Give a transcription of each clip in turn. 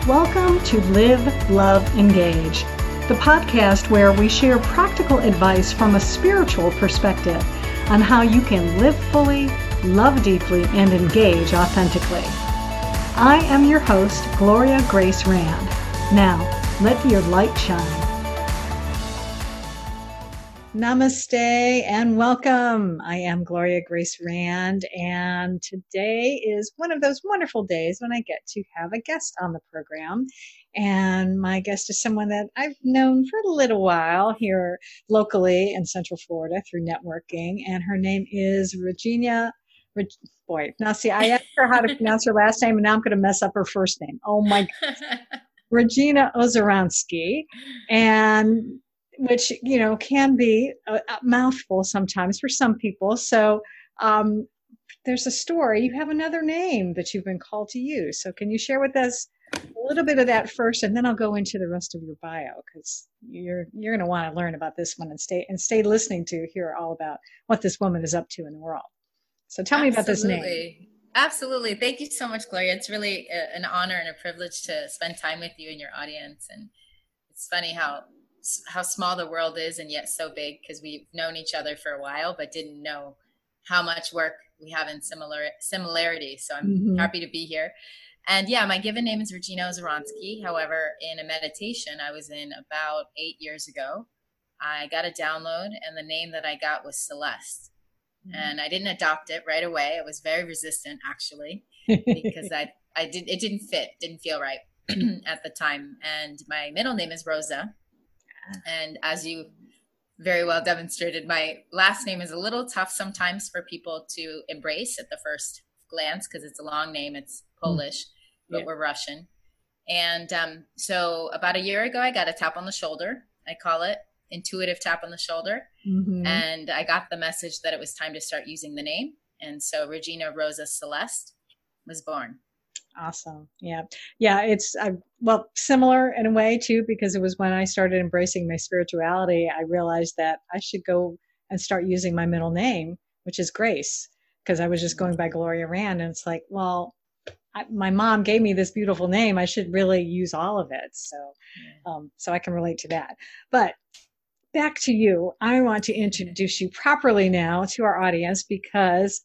Welcome to Live, Love, Engage, the podcast where we share practical advice from a spiritual perspective on how you can live fully, love deeply, and engage authentically. I am your host, Gloria Grace Rand. Now, let your light shine. Namaste and welcome. I am Gloria Grace Rand, and today is one of those wonderful days when I get to have a guest on the program. And my guest is someone that I've known for a little while here locally in Central Florida through networking, and her name is Regina. Now see, I asked her how to pronounce her last name, and now I'm going to mess up her first name. Oh my goodness. Regina Ozeransky, and which, can be a mouthful sometimes for some people. So there's a story. You have another name that you've been called to use. So can you share with us a little bit of that first, and then I'll go into the rest of your bio, because you're going to want to learn about this one and stay listening to hear all about what this woman is up to in the world. So tell me about this name. Absolutely. Thank you so much, Gloria. It's really an honor and a privilege to spend time with you and your audience. And it's funny how small the world is and yet so big, because we've known each other for a while but didn't know how much work we have in similarity. So I'm happy to be here. And yeah, my given name is Regina Ozeransky. However, in a meditation I was in about 8 years ago, I got a download, and the name that I got was Celeste. And I didn't adopt it right away. I was very resistant, actually, because it didn't feel right at the time. And my middle name is Rosa. And as you very well demonstrated, my last name is a little tough sometimes for people to embrace at the first glance, because it's a long name. It's Polish, but we're Russian. And so about a year ago, I got a tap on the shoulder. I call it intuitive tap on the shoulder. And I got the message that it was time to start using the name. And so Regina Rosa Celeste was born. Awesome. Yeah. It's similar in a way too, because it was when I started embracing my spirituality, I realized that I should go and start using my middle name, which is Grace, because I was just going by Gloria Rand. And it's like, well, my mom gave me this beautiful name. I should really use all of it. So I can relate to that. But back to you. I want to introduce you properly now to our audience, because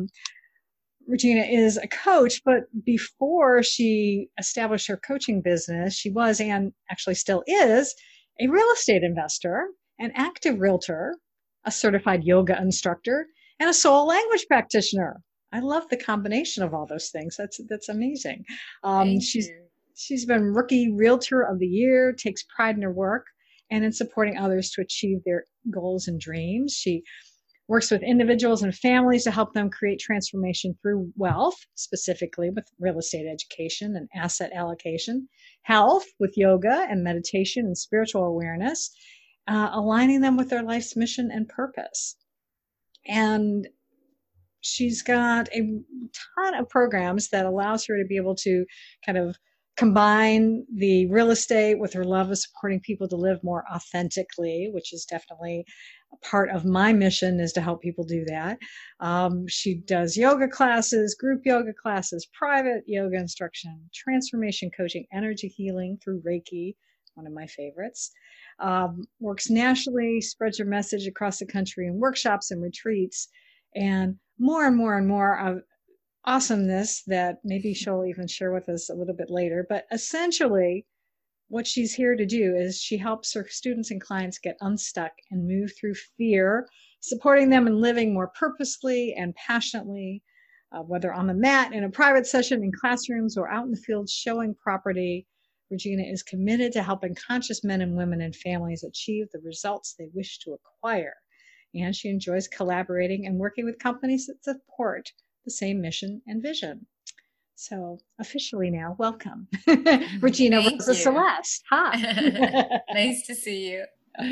Regina is a coach, but before she established her coaching business, she was, and actually still is, a real estate investor, an active realtor, a certified yoga instructor, and a soul language practitioner. I love the combination of all those things. That's amazing. She's been Rookie Realtor of the Year, takes pride in her work and in supporting others to achieve their goals and dreams. She works with individuals and families to help them create transformation through wealth, specifically with real estate education and asset allocation, health with yoga and meditation and spiritual awareness, aligning them with their life's mission and purpose. And she's got a ton of programs that allows her to be able to kind of combine the real estate with her love of supporting people to live more authentically, which is definitely a part of my mission, is to help people do that. She does yoga classes, group yoga classes, private yoga instruction, transformation coaching, energy healing through Reiki, one of my favorites. Works nationally, spreads her message across the country in workshops and retreats, and more and more and more of awesomeness that maybe she'll even share with us a little bit later. But essentially, what she's here to do is she helps her students and clients get unstuck and move through fear, supporting them in living more purposefully and passionately, whether on the mat, in a private session, in classrooms, or out in the field showing property. Regina is committed to helping conscious men and women and families achieve the results they wish to acquire. And she enjoys collaborating and working with companies that support the same mission and vision. So officially now, welcome, Regina Rosa Celeste. Hi. Nice to see you.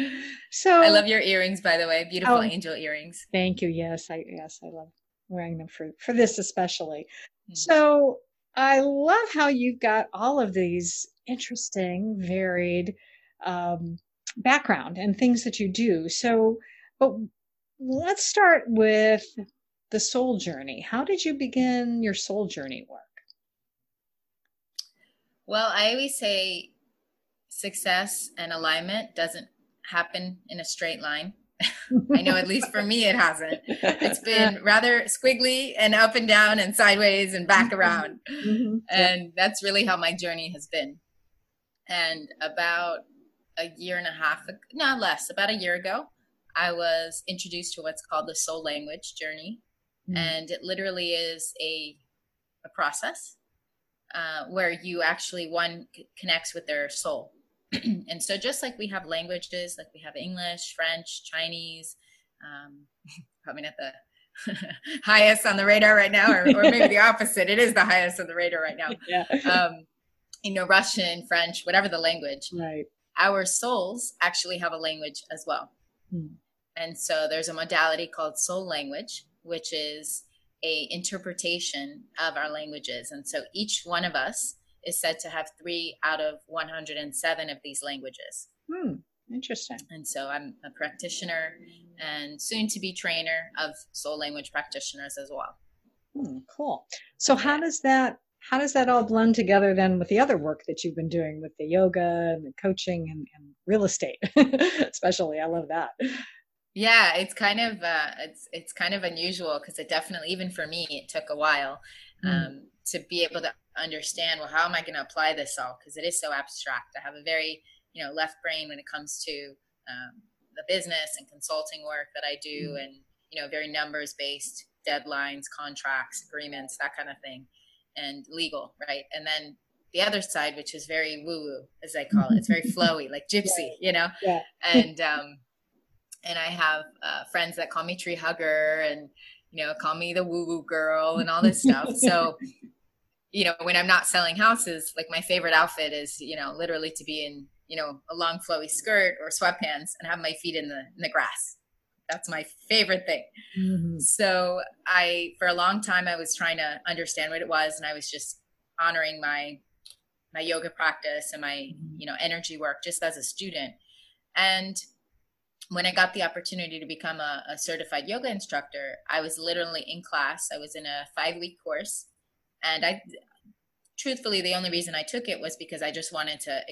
So I love your earrings, by the way. Beautiful angel earrings. Thank you. Yes, I love wearing them for this especially. So I love how you've got all of these interesting, varied background and things that you do. So, but let's start with the soul journey. How did you begin your soul journey work? Well, I always say success and alignment doesn't happen in a straight line. I know at least for me it hasn't. It's been rather squiggly and up and down and sideways and back around. Mm-hmm. And that's really how my journey has been. And about a year and a half, no less, about a year ago, I was introduced to what's called the soul language journey. And it literally is a process where you actually, one connects with their soul. And so just like we have languages, like we have English, French, Chinese, probably not the highest on the radar right now, or maybe the opposite. It is the highest on the radar right now. Yeah. Russian, French, whatever the language. Right. Our souls actually have a language as well. And so there's a modality called soul language, which is a interpretation of our languages. And so each one of us is said to have 3 out of 107 of these languages. Interesting. And so I'm a practitioner and soon to be trainer of soul language practitioners as well. Cool. So how does that all blend together then with the other work that you've been doing with the yoga and the coaching and real estate, especially? I love that. Yeah, it's kind of it's kind of unusual because it definitely, even for me, it took a while to be able to understand, well, how am I going to apply this all? Because it is so abstract. I have a very left brain when it comes to the business and consulting work that I do, and very numbers based, deadlines, contracts, agreements, that kind of thing, and legal, right? And then the other side, which is very woo woo, as I call it, it's very flowy, like gypsy, Yeah. And I have friends that call me tree hugger and, call me the woo woo girl and all this stuff. So, when I'm not selling houses, like my favorite outfit is, literally to be in, a long flowy skirt or sweatpants and have my feet in the grass. That's my favorite thing. So for a long time, I was trying to understand what it was. And I was just honoring my yoga practice and my, energy work just as a student. And when I got the opportunity to become a certified yoga instructor, I was literally in class. I was in a 5-week course. And truthfully, the only reason I took it was because I just wanted to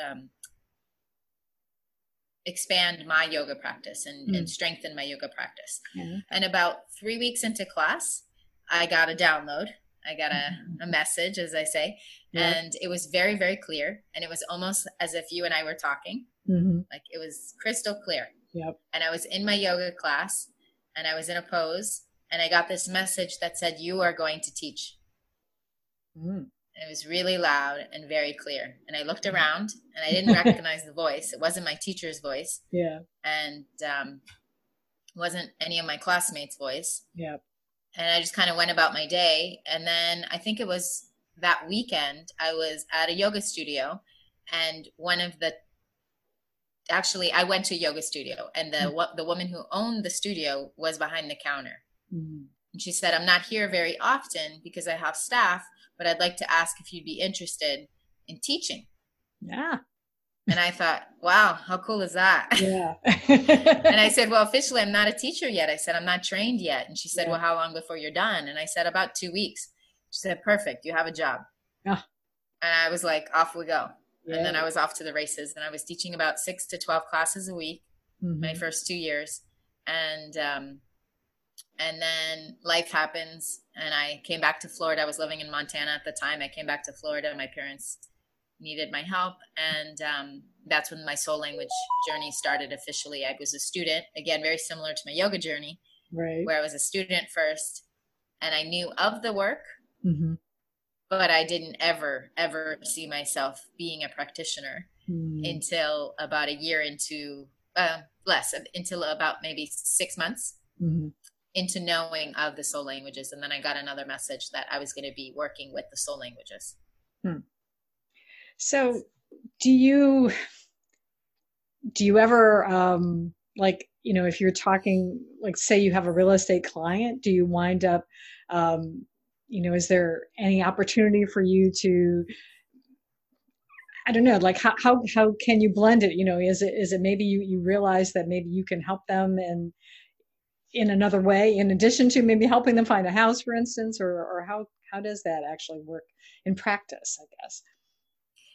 expand my yoga practice and strengthen my yoga practice. And about 3 weeks into class, I got a download. I got a message, as I say, and it was very, very clear. And it was almost as if you and I were talking. Like it was crystal clear. And I was in my yoga class and I was in a pose and I got this message that said, "You are going to teach." And it was really loud and very clear. And I looked around and I didn't recognize the voice. It wasn't my teacher's voice. And wasn't any of my classmates' voice. And I just kind of went about my day. And then I think it was that weekend, I was at a yoga studio and I went to a yoga studio and the woman who owned the studio was behind the counter. And she said, "I'm not here very often because I have staff, but I'd like to ask if you'd be interested in teaching." And I thought, wow, how cool is that? And I said, "Well, officially, I'm not a teacher yet." I said, "I'm not trained yet." And she said, "Well, how long before you're done?" And I said, "About 2 weeks." She said, "Perfect. You have a job." And I was like, off we go. And then I was off to the races and I was teaching about 6 to 12 classes a week, my first 2 years. And then life happens and I came back to Florida. I was living in Montana at the time. I came back to Florida. My parents needed my help. And that's when my soul language journey started officially. I was a student, again, very similar to my yoga journey, where I was a student first and I knew of the work, but I didn't ever see myself being a practitioner until about a year into, until about maybe 6 months into knowing of the soul languages. And then I got another message that I was going to be working with the soul languages. So do you ever, if you're talking, like say you have a real estate client, do you wind up, is there any opportunity for you to, I don't know, like how can you blend it? Is it maybe you realize that maybe you can help them and in another way, in addition to maybe helping them find a house, for instance, or how does that actually work in practice, I guess?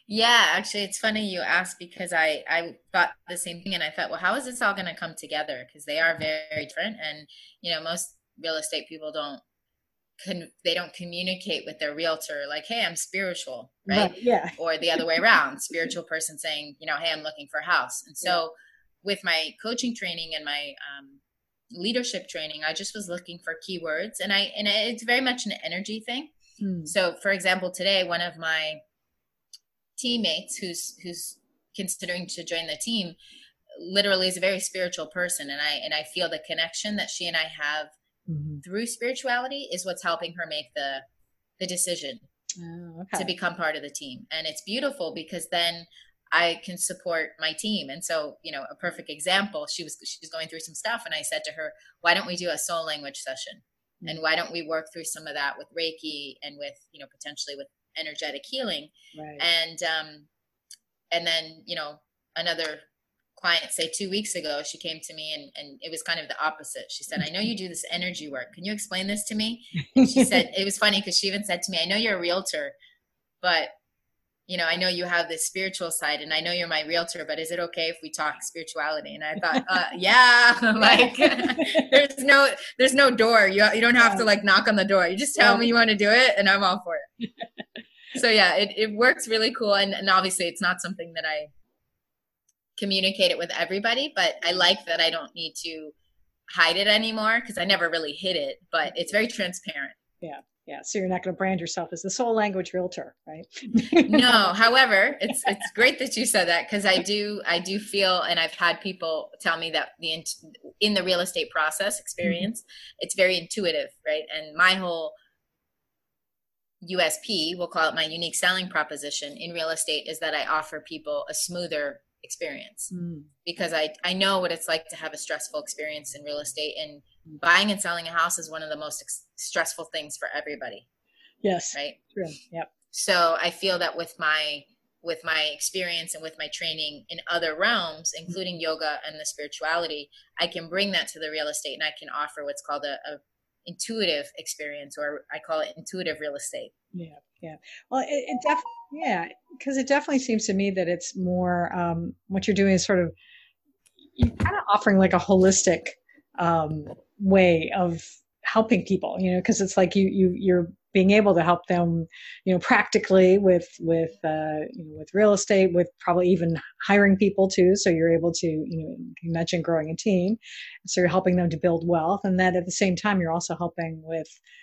Yeah, actually, it's funny you asked because I thought the same thing, and I thought, well, how is this all going to come together? Because they are very different, and most real estate people they don't communicate with their realtor like, hey, I'm spiritual, right? Right. Yeah. Or the other way around, spiritual person saying, hey, I'm looking for a house. And Yeah. so with my coaching training and my leadership training, I just was looking for keywords, and it's very much an energy thing. Hmm. So for example, today one of my teammates who's considering to join the team literally is a very spiritual person, and I feel the connection that she and I have Hmm. through spirituality is what's helping her make the decision Oh, to okay. become part of the team. And it's beautiful because then I can support my team. And so, a perfect example, she was going through some stuff, and I said to her, why don't we do a soul language session? And Mm. why don't we work through some of that with Reiki and with, potentially with energetic healing? Right. And then, another client, say 2 weeks ago, she came to me, and it was kind of the opposite. She said, I know you do this energy work. Can you explain this to me? And she said, it was funny because she even said to me, I know you're a realtor, but I know you have this spiritual side, and I know you're my realtor, but is it okay if we talk spirituality? And I thought, yeah, like there's no door. You don't have to Right. like knock on the door. You just tell me Right. you want to do it, and I'm all for it. So yeah, it works really cool. And obviously it's not something that I communicate it with everybody, but I like that I don't need to hide it anymore because I never really hid it, but it's very transparent. Yeah. Yeah. So you're not going to brand yourself as the soul language realtor, right? No, however, it's great that you said that because I do feel, and I've had people tell me that in the real estate process Mhm. experience, it's very intuitive, right? And my whole USP, we'll call it my unique selling proposition in real estate, is that I offer people a smoother experience Mm. because I know what it's like to have a stressful experience in real estate, and buying and selling a house is one of the most stressful things for everybody, Yes. right? True. Yep. So I feel that with my experience and with my training in other realms, including yoga and the spirituality, I can bring that to the real estate, and I can offer what's called a intuitive experience, or I call it intuitive real estate. Yeah. Yeah. Well, it definitely, yeah, because it definitely seems to me that it's more, what you're doing is sort of, you're kind of offering like a holistic um, way of helping people, because it's like you're being able to help them, practically with real estate, with probably even hiring people too. So you're able to, you mentioned growing a team, so you're helping them to build wealth, and then at the same time you're also helping with,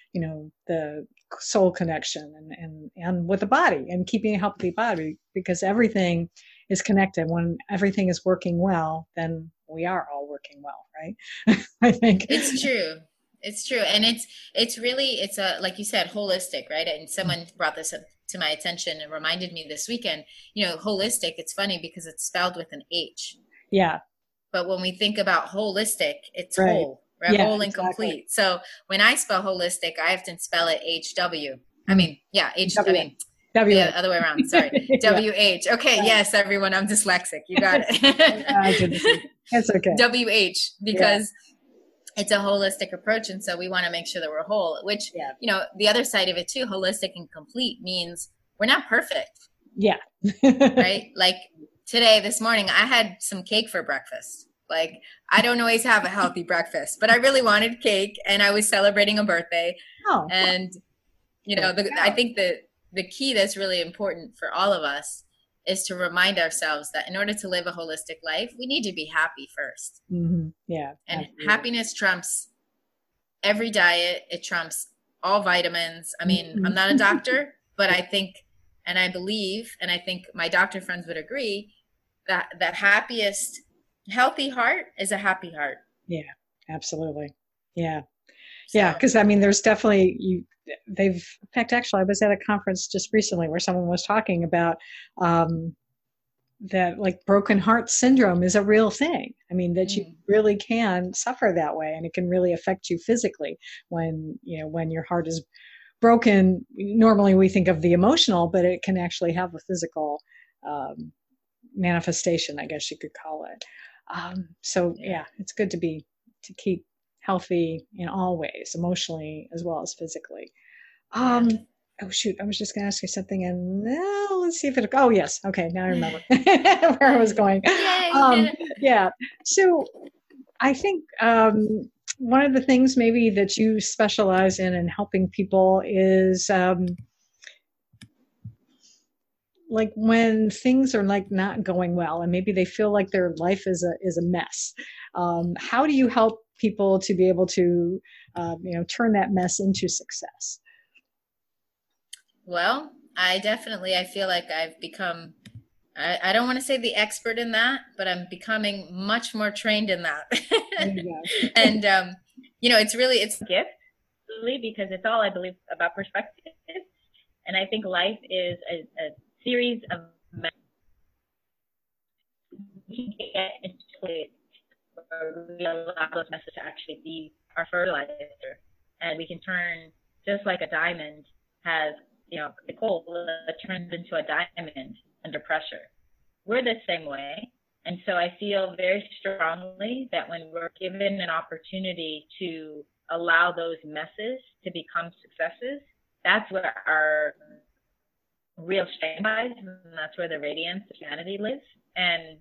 the soul connection and with the body and keeping a healthy body, because everything is connected. When everything is working well, then we are all working well, right? I think. It's true. It's true. And it's really it's a like you said, holistic, right? And someone brought this up to my attention and reminded me this weekend, holistic, it's funny because it's spelled with an H. Yeah, But when we think about holistic, it's right. whole, right? Yeah, Whole and exactly. complete. So when I spell holistic, I often spell it HW. I Mm. mean, yeah, I W. mean, W. the other way around. Sorry. Yeah, WH. Okay. right. Yes, everyone. I'm dyslexic. You got I did the same it. thing. It's okay. WH, Yeah, because it's a holistic approach. And so we want to make sure that we're whole, which, yeah, the other side of it too, holistic and complete means we're not perfect, yeah. right? Like today, this morning, I had some cake for breakfast. Like I don't always have a healthy breakfast, but I really wanted cake and I was celebrating a birthday. Oh, well, And, there I you go. think that the key that's really important for all of us is to remind ourselves that in order to live a holistic life, we need to be happy first. Yeah, And absolutely. happiness trumps every diet. It trumps all vitamins. I mean, I'm not a Mhm. doctor, but I think and I believe and I think my doctor friends would agree that happiest healthy heart is a happy heart. Yeah, absolutely. Yeah. Yeah, So, because I mean, there's definitely they've, in fact, actually, I was at a conference just recently where someone was talking about um, that like broken heart syndrome is a real thing. I mean, that you mm, really can suffer that way, and it can really affect you physically when your heart is broken. Normally, we think of the emotional, but it can actually have a physical um, manifestation, I guess you could call it. So yeah. yeah, it's good to keep healthy in all ways, emotionally as well as physically. Yeah. Um, Oh shoot, I was just going to ask you something, and now let's see if it. Oh yes, okay, now I remember where I was going. Um, Yay! yeah, so I think one of the things maybe that you specialize in helping people is like when things are like not going well, and maybe they feel like their life is a mess. How do you help people to be able to turn that mess into success? Well, I feel like I've become, I don't want to say the expert in that, but I'm becoming much more trained in that. There you go. And, it's a gift, really, because it's all, I believe, about perspective. And I think life is a series of we get into it where we allow those messages to actually be our fertilizer. And we can turn, just like a diamond has, the coal that turns into a diamond under pressure. We're the same way. And so I feel very strongly that when we're given an opportunity to allow those messes to become successes, that's where our real strength lies, and that's where the radiance of humanity lives. And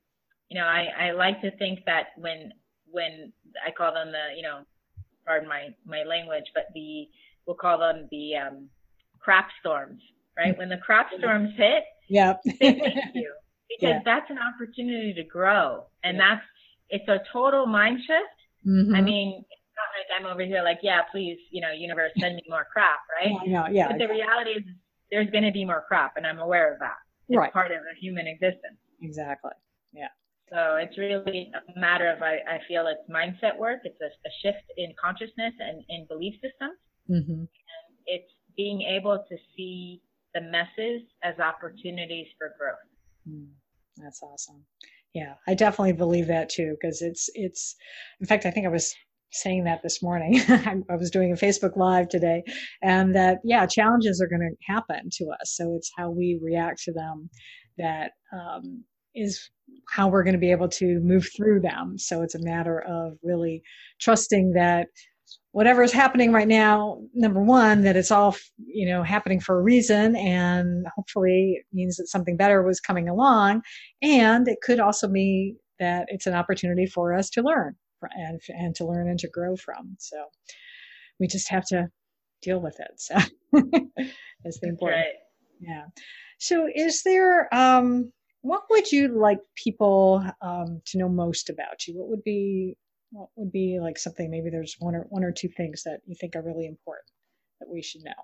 I like to think that when I call them pardon my language, but we'll call them the crap storms, right? When the crap storms hit, Yeah. they thank you because Yeah. that's an opportunity to grow, and it's a total mind shift. I Mm-hmm. mean, it's not like I'm over here like, yeah, please, universe, send me more crap, right? Yeah. Yeah. But the reality is, there's going to be more crap, and I'm aware of that. It's Right. part of a human existence. Exactly. Yeah. So it's really a matter of, I feel it's mindset work. It's a shift in consciousness and in belief systems. Mm-hmm. It's being able to see the messes as opportunities for growth. Mm, that's awesome. Yeah, I definitely believe that too, because it's in fact, I think I was saying that this morning. I was doing a Facebook Live today, and that yeah, challenges are going to happen to us. So it's how we react to them that is how we're going to be able to move through them. So it's a matter of really trusting that whatever is happening right now, number one, that it's all happening for a reason, and hopefully it means that something better was coming along, and it could also be that it's an opportunity for us to learn and to learn and to grow from. So we just have to deal with it. So that's the That's important. right. Yeah. So is there what would you like people to know most about you? What would be like something, maybe there's one or two things that you think are really important that we should know?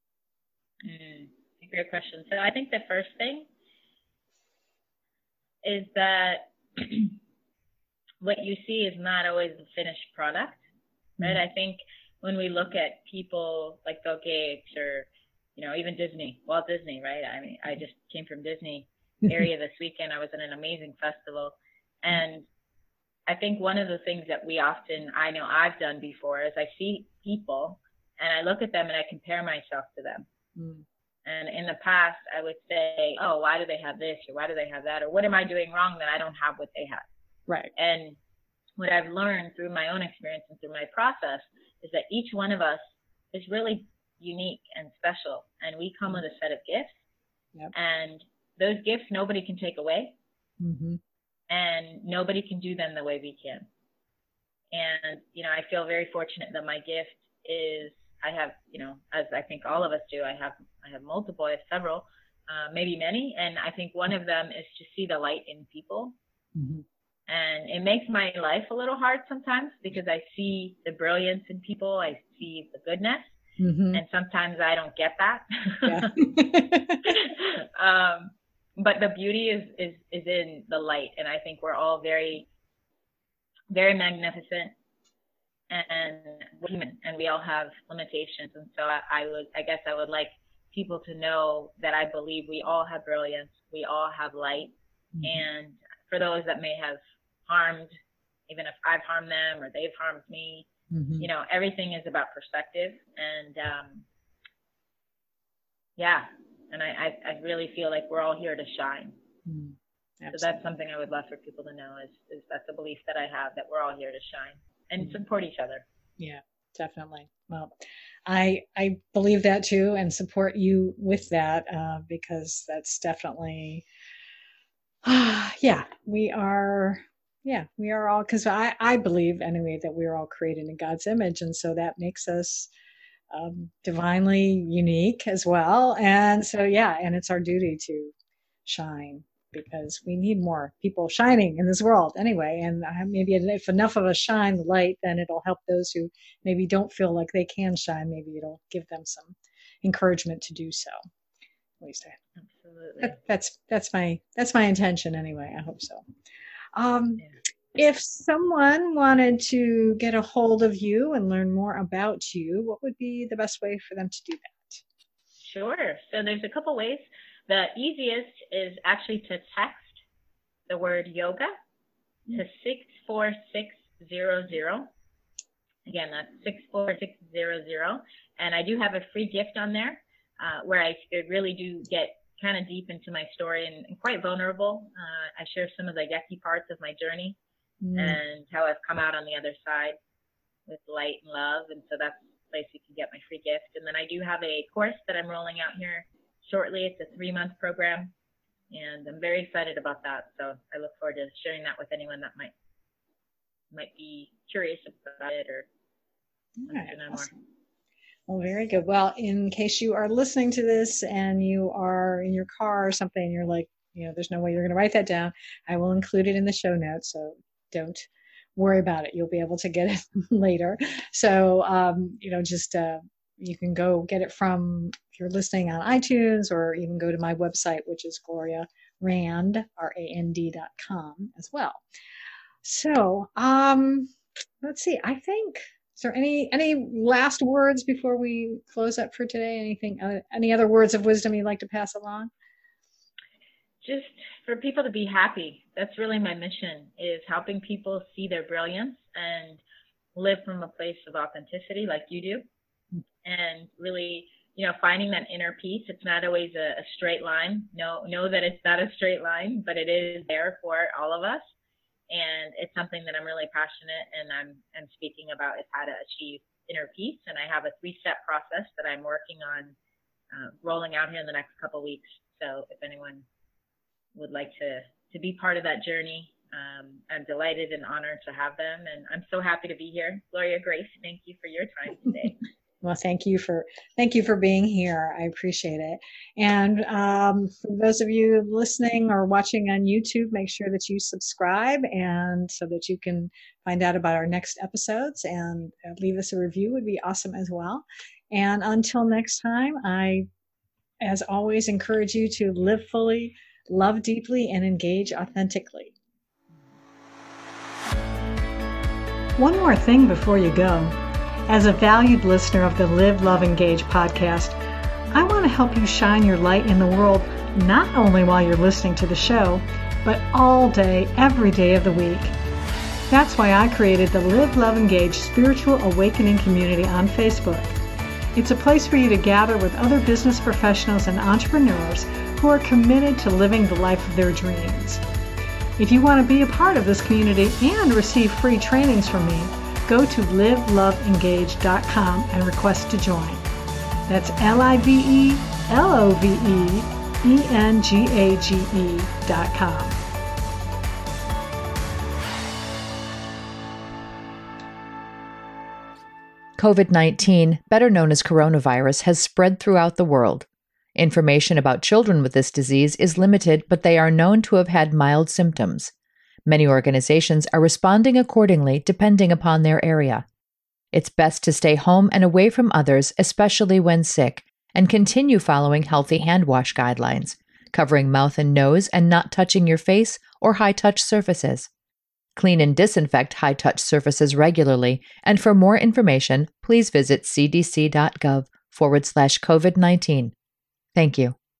Great question. So I think the first thing is that what you see is not always the finished product, right? Mm-hmm. I think when we look at people like Bill Gates or, even Disney, Walt Disney, right? I mean, I just came from Disney area this weekend. I was at an amazing festival. And I think one of the things that I know I've done before is I see people and I look at them and I compare myself to them. Mm. And in the past, I would say, oh, why do they have this? Or why do they have that? Or what am I doing wrong that I don't have what they have? Right. And what I've learned through my own experience and through my process is that each one of us is really unique and special. And we come with a set of gifts. Yep. And those gifts nobody can take away. Mm-hmm. And nobody can do them the way we can. And, I feel very fortunate that my gift is I have, as I think all of us do, I have multiple, I have several, maybe many. And I think one of them is to see the light in people. Mm-hmm. And it makes my life a little hard sometimes because I see the brilliance in people. I see the goodness. Mm-hmm. And sometimes I don't get that. Yeah. But the beauty is in the light. And I think we're all very, very magnificent and human, and we all have limitations. And so I guess I would like people to know that I believe we all have brilliance. We all have light. Mm-hmm. And for those that may have harmed, even if I've harmed them or they've harmed me, mm-hmm. Everything is about perspective. And, and I really feel like we're all here to shine. Mm, so that's something I would love for people to know is that's a belief that I have, that we're all here to shine and support each other. Yeah, definitely. Well, I believe that too, and support you with that because that's definitely, yeah, we are. Yeah, we are all, because I believe anyway that we're all created in God's image, and so that makes us divinely unique as well. And so, yeah, and it's our duty to shine because we need more people shining in this world anyway. And maybe if enough of us shine the light, then it'll help those who maybe don't feel like they can shine. Maybe it'll give them some encouragement to do so. At least absolutely. That's my intention anyway. I hope so. Yeah. If someone wanted to get a hold of you and learn more about you, what would be the best way for them to do that? Sure. So there's a couple ways. The easiest is actually to text the word yoga to 64600. Again, that's 64600. And I do have a free gift on there where I really do get kind of deep into my story and quite vulnerable. I share some of the yucky parts of my journey and how I've come out on the other side with light and love. And so that's the place you can get my free gift. And then I do have a course that I'm rolling out here shortly. It's a 3-month program, and I'm very excited about that. So I look forward to sharing that with anyone that might be curious about it or want to know more. Well, very good. Well, in case you are listening to this and you are in your car or something, and you're like, there's no way you're going to write that down, I will include it in the show notes. So don't worry about it. You'll be able to get it later. So, you can go get it from, if you're listening on iTunes, or even go to my website, which is GloriaRand, RAND.com as well. So, let's see, I think, is there any last words before we close up for today? Any other words of wisdom you'd like to pass along? Just for people to be happy. That's really my mission, is helping people see their brilliance and live from a place of authenticity like you do. And really, finding that inner peace. It's not always a straight line. Know that it's not a straight line, but it is there for all of us. And it's something that I'm really passionate and I'm speaking about, is how to achieve inner peace. And I have a 3-step process that I'm working on rolling out here in the next couple of weeks. So if anyone would like to be part of that journey, I'm delighted and honored to have them. And I'm so happy to be here. Gloria, Grace, thank you for your time today. Well, thank you for being here. I appreciate it. And for those of you listening or watching on YouTube, make sure that you subscribe, and so that you can find out about our next episodes, and leave us a review would be awesome as well. And until next time, I, as always, encourage you to live fully, love deeply, and engage authentically. One more thing before you go. As a valued listener of the Live, Love, Engage podcast, I want to help you shine your light in the world, not only while you're listening to the show, but all day, every day of the week. That's why I created the Live, Love, Engage Spiritual Awakening Community on Facebook. It's a place for you to gather with other business professionals and entrepreneurs who are committed to living the life of their dreams. If you want to be a part of this community and receive free trainings from me, go to liveloveengage.com and request to join. That's liveloveengage.com. COVID-19, better known as coronavirus, has spread throughout the world. Information about children with this disease is limited, but they are known to have had mild symptoms. Many organizations are responding accordingly depending upon their area. It's best to stay home and away from others, especially when sick, and continue following healthy hand wash guidelines, covering mouth and nose and not touching your face or high-touch surfaces. Clean and disinfect high-touch surfaces regularly, and for more information, please visit cdc.gov/COVID-19. Thank you.